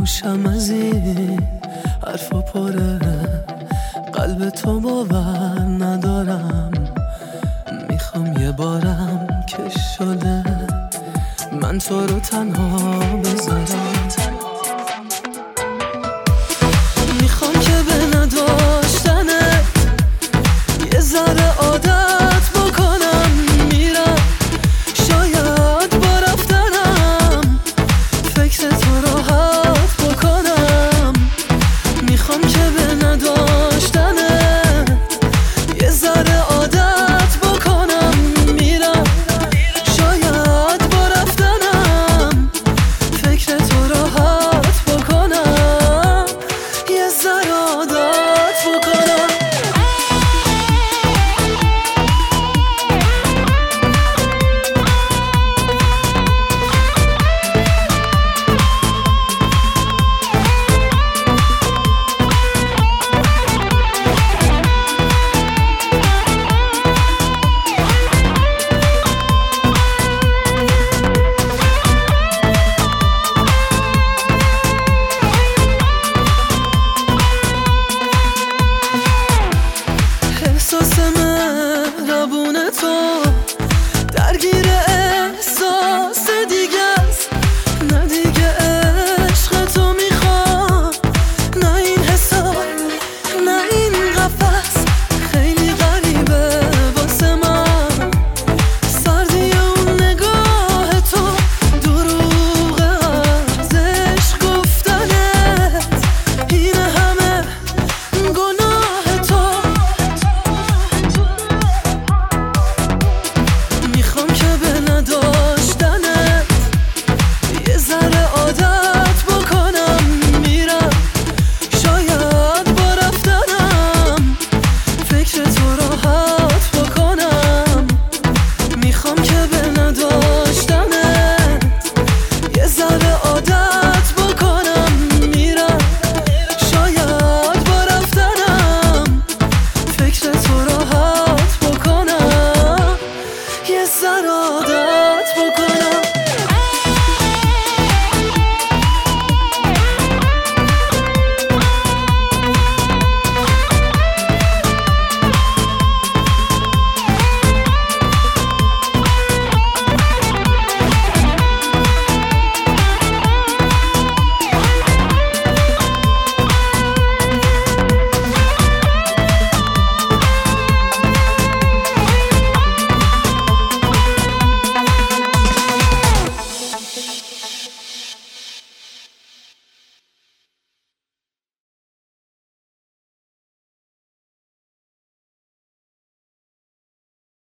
گوشم از این حرفا پره، قلب تو باور ندارم. میخوام یه بارم که شده من تو رو تنها بذارم. میخوام که به نداشتنت یه ذره عادت بکنم. میرم شاید با رفتنم فکر تو راحت بکنم. میخوام که به نداشتنت یه ذره عادت بکنم. میرم شاید با رفتنم فکر تو راحت بکنم. یه ذره عادت بکنم. احساس مهربون تو درگیر احساس دیگه است. نه دیگه عشق تو میخوام، نه این حساب، نه این قفس. خیلی غریبه واسه من سردی اون نگاه تو، دروغ از عشق گفتنت، این همه گناه تو. میخوام که به نداشتنت یه ذره عادت بکنم. میرم شاید با رفتنم فکر تو راحت بکنم. میخوام که به نداشتنت یه ذره عادت بکنم. میرم شاید با رفتنم فکر تو راحت بکنم. یه ذره عادت بکنم.